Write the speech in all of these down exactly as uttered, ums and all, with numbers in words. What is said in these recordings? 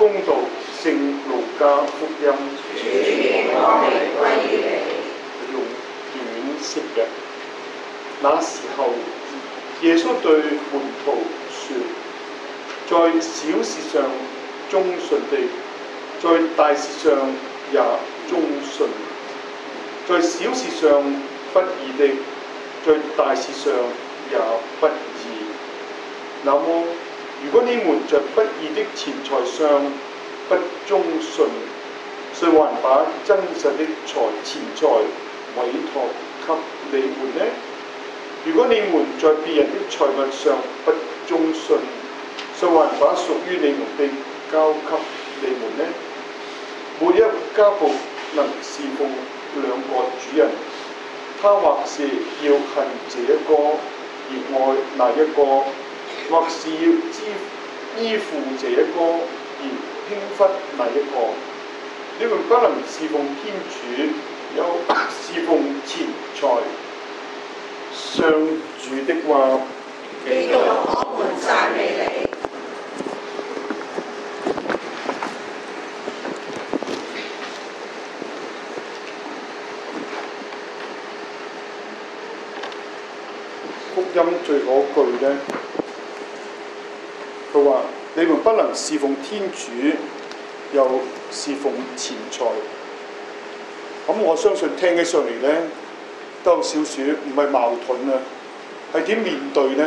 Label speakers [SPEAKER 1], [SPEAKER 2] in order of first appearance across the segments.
[SPEAKER 1] 公道，聖路加福音。
[SPEAKER 2] 主應我哋歸於你。
[SPEAKER 1] 用短式嘅。那時候，耶穌對門徒說：在小事上忠信的，在大事上也忠信；在小事上不義的，在大事上也不義。那麼，如果你們在不義的錢財上不忠信，誰還把真實的財錢財委託給你們呢？如果你們在別人的財物上不忠信，誰還把屬於你們的交給你們呢？沒一家僕能侍奉兩個主人，他或是要恨這一個而愛那一個，或是要支依附這一個而輕忽那一個。你們不能侍奉天主，又侍奉錢財。上主的話。
[SPEAKER 2] 基督，我們讚美你。
[SPEAKER 1] 福音最後一句呢，佢話：你們不能侍奉天主，又侍奉錢財。咁我相信聽起上嚟呢，都有少少唔係矛盾啊，係點面對呢？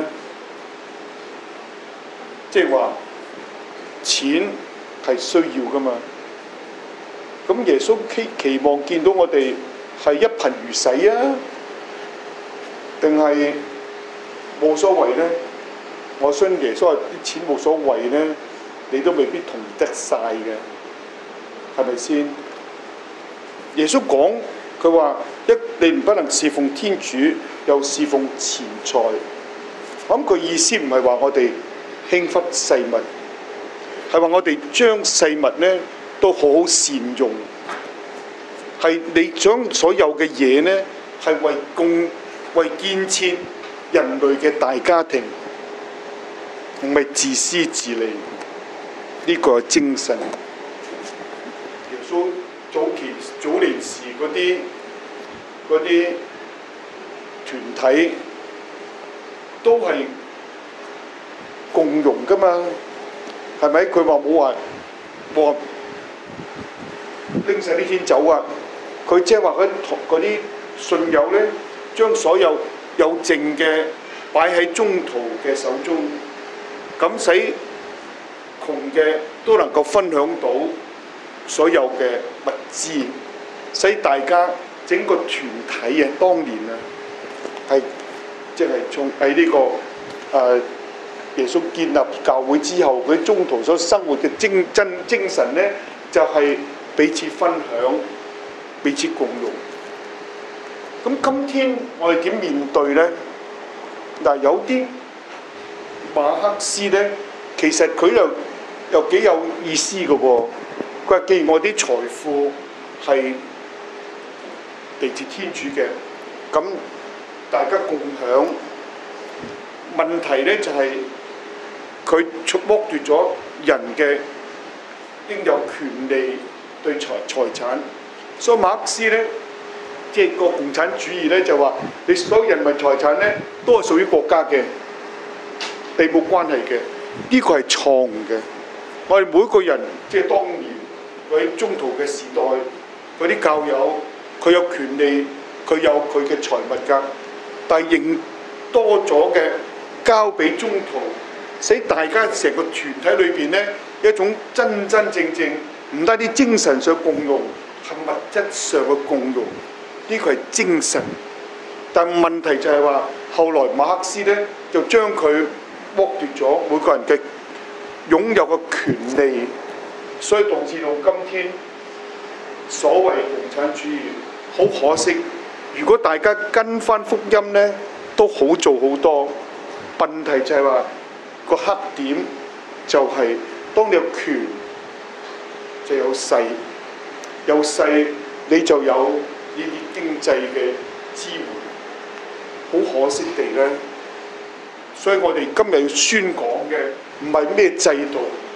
[SPEAKER 1] 即係話錢係需要噶嘛。咁耶穌期期望見到我哋係一貧如洗啊，定係冇所謂呢？我相信耶穌話啲錢冇所謂呢，你都未必同意得晒嘅，係咪先？耶穌講佢話一你唔不能侍奉天主，又侍奉錢財。我諗佢意思唔係話我哋輕忽世物，係話我哋將世物呢都好好善用，係你將所有嘅嘢呢係為共為建設人類嘅大家庭，唔係自私自利。呢、這個係精神。耶穌早期早年時嗰啲嗰啲團體都係共融噶嘛，係咪？佢話冇話冇話拎晒啲錢走啊！佢即係話嗰嗰啲信友咧，將所有有剩嘅擺喺宗徒嘅手中，咁使窮嘅都能夠分享到所有嘅物資，使大家整個團體啊，當年啊，係即係從喺呢個誒、呃、耶穌建立教會之後，佢宗徒所生活嘅精真精神咧，就係、是、彼此分享、彼此共融。咁今天我哋點面對咧？嗱，有啲馬克思咧，其實佢又又幾有意思嘅喎。佢話：既然我啲財富係嚟自天主嘅，咁大家共享。問題咧就係佢剝奪咗人嘅應有權利對財財產。所以馬克思咧，即係個共產主義咧，就話你所有人民財產咧都係屬於國家嘅，你冇關係嘅。呢個係錯誤嘅。我哋每一個人，即係當年喺中途嘅時代，嗰啲教友，佢有權利，佢有佢嘅財物㗎，但係仍多咗嘅交俾中途，使大家成個團體裏邊咧一種真真正正唔單止精神上共融，係物質上嘅共融。呢個係精神，但問題就係話，後來馬克思咧就將佢剝奪咗每個人嘅擁有嘅權利，所以導致到今天所謂共產主義。好可惜，如果大家跟翻福音咧，都好做好多。問題就係話個黑點就係、是、當你有權就有勢，有勢你就有呢啲經濟嘅支援。好可惜地咧，所以我哋今日要宣講嘅唔係咩制度，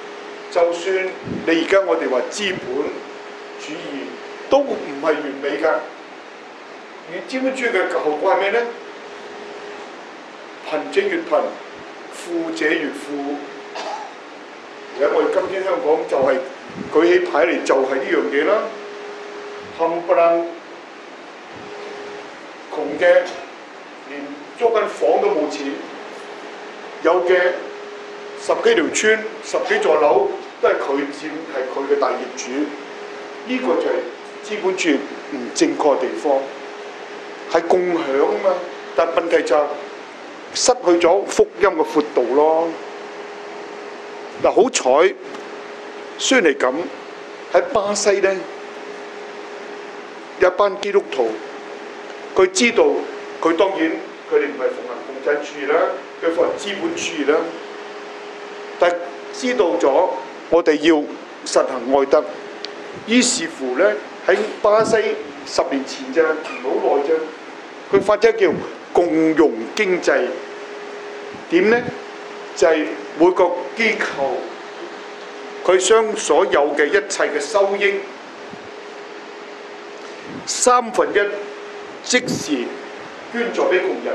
[SPEAKER 1] 就算你而家我哋話資本主義都唔係完美㗎。而資本主義嘅後果係咩呢？貧者越貧，富者越富。而家我哋今天香港就係、是、舉起牌嚟就係呢樣嘢啦，冚唪唥窮嘅連租間房都冇錢，有嘅十幾條村、十幾座樓都係佢佔，係佢嘅大業主。呢、這個就係資本主義唔正確嘅地方，係共享啊嘛。但問題就係失去咗福音嘅闊度咯。嗱，好彩，雖然係咁，喺巴西咧，有一班基督徒，佢知道佢當然佢哋唔係奉行共產主義啦，佢奉行資本主義啦，但係知道咗我哋要實行愛德，於是乎咧喺巴西十年前啫，唔好耐啫，佢發咗叫共融經濟，點咧？就係每個機構，佢將所有嘅一切嘅收益，三分一即時捐助俾窮人，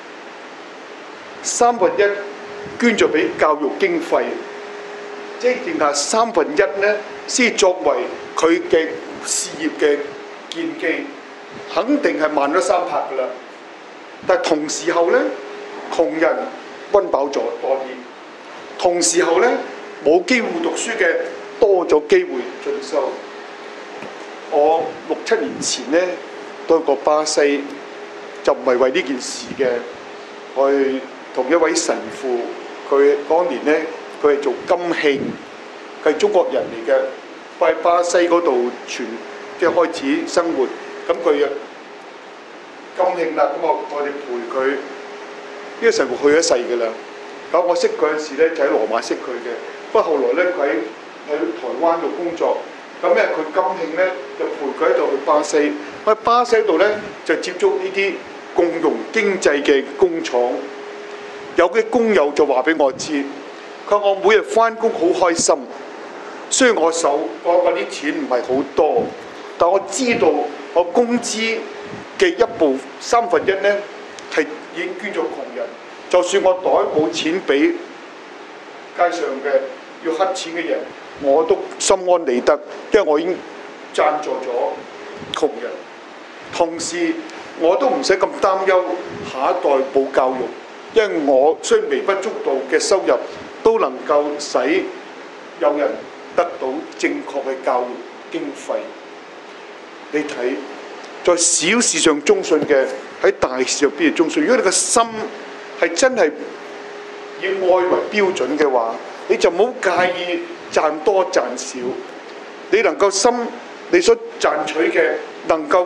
[SPEAKER 1] 三分一捐助俾教育經費，即係剩下三分一呢，先作為佢嘅事業嘅建基，肯定係慢咗三拍㗎啦。但係同時候呢，窮人溫飽咗多啲，同時候咧冇機會讀書嘅多咗機會進修。我六七年前咧到過巴西，就唔係為呢件事嘅，我去同一位神父，佢當年咧佢係做金慶，佢係中國人嚟嘅，喺巴西嗰度傳即係開始生活，咁佢金慶啦，咁我我哋陪佢。呢個神父去咗世㗎啦，咁我識佢嗰陣時咧就喺羅馬識佢嘅，不過後來咧佢喺喺台灣度工作，咁咧佢金慶咧就陪佢喺度去巴西，喺巴西度咧就接觸呢啲共融經濟嘅工廠，有啲工友就話俾我知，佢話我每日返工好開心，雖然我手我嗰啲錢唔係好多，但我知道我工資嘅一部三分一咧係已經捐咗窮人，就算我袋冇錢俾街上嘅要乞錢嘅人，我都心安理得，因為我已經贊助咗窮人。同時我都唔使咁擔憂下一代冇教育，因為我雖然微不足道嘅收入，都能夠使有人得到正確嘅教育經費。你睇，在小事上忠信嘅，喺大事上必然忠信。如果你個心係真係以愛為標準嘅話，你就唔好介意賺多賺少。你能夠心你所賺取嘅能夠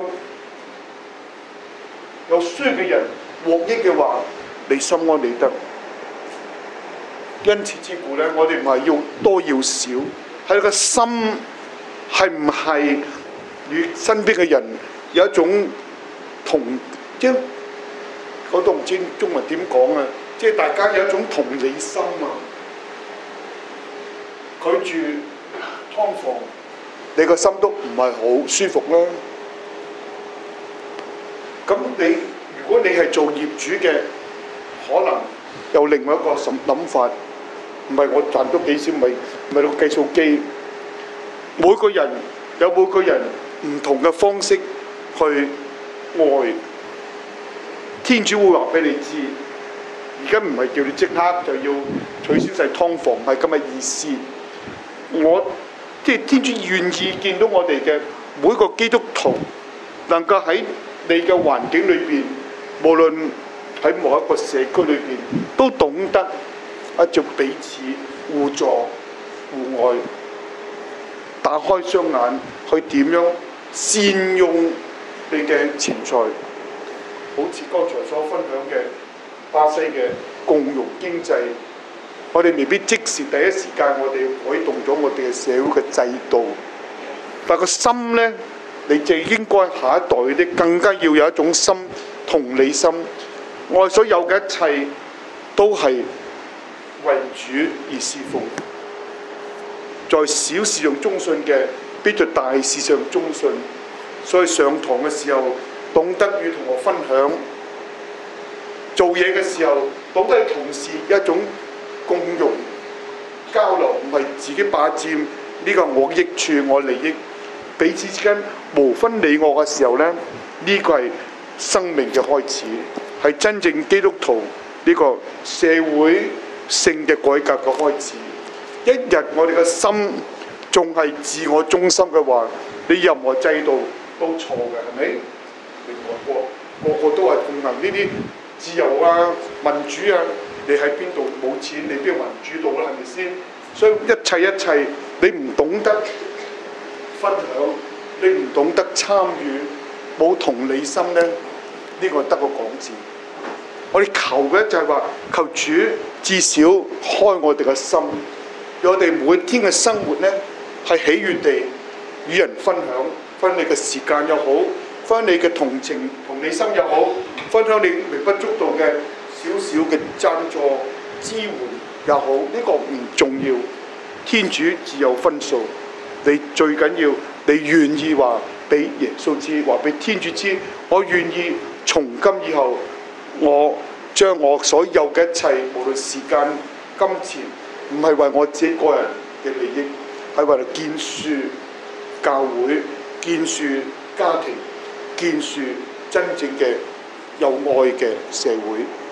[SPEAKER 1] 有需要嘅人獲益嘅話，你心安理得。因此之故咧，我哋唔係要多要少，係個心係唔係與身邊嘅人有一種同，即係我都唔知中文點講啊！即係大家有一種同理心啊！佢住劏房，你個心都唔係好舒服啦。咁你如果你係做業主嘅，可能有另外一個諗法，唔係我賺多幾少，唔係唔係個計數機。每個人有每個人唔同嘅方式去愛，天主會話俾你知。而家唔係叫你即刻就要取消晒劏房，唔係咁嘅意思。我即係天主願意見到我哋嘅每個基督徒，能夠喺你嘅環境裏邊，無論喺某一個社區裏邊，都懂得一種彼此互助、互愛，打開雙眼去點樣善用你嘅錢財，好似剛才所分享嘅巴西嘅共融經濟，我哋未必即時第一時間我哋改動咗我哋嘅社會嘅制度，但個心呢，你就應該下一代啲更加要有一種心同理心，我哋所有嘅一切都係為主而侍奉。 在小事上忠信嘅，必在大事上忠信。所以上堂嘅時候，懂得與同學分享；做嘢嘅時候，懂得同事一種共融交流，唔係自己霸佔呢個我益處、我利益，彼此之間無分你我嘅時候呢，呢、這個係生命嘅開始，係真正基督徒呢個社會性嘅改革嘅開始。一日我哋嘅心仲係自我中心嘅話，你任何制度都錯嘅，係咪？你外國個個都係奉行呢啲自由啊、民主啊，你喺邊度冇錢，你邊度民主到啦？係咪先？所以一切一切，你唔懂得分享，你唔懂得參與，冇同理心咧，呢、這個得個講字。我哋求嘅就係話，求主至少開我哋嘅心，讓我哋每天嘅生活咧係喜悅地與人分享，分享你嘅時間又好，分享你嘅同情同理心又好，分享你微不足道嘅少少嘅贊助支援又好，呢、這個唔重要。天主自有分數，你最緊要你願意話俾耶穌知，話俾天主知，我願意從今以後，我將我所有嘅一切，無論時間、金錢，唔係為我自己個人嘅利益，係為咗建樹教會、建樹家庭、建樹真正嘅有愛嘅社會。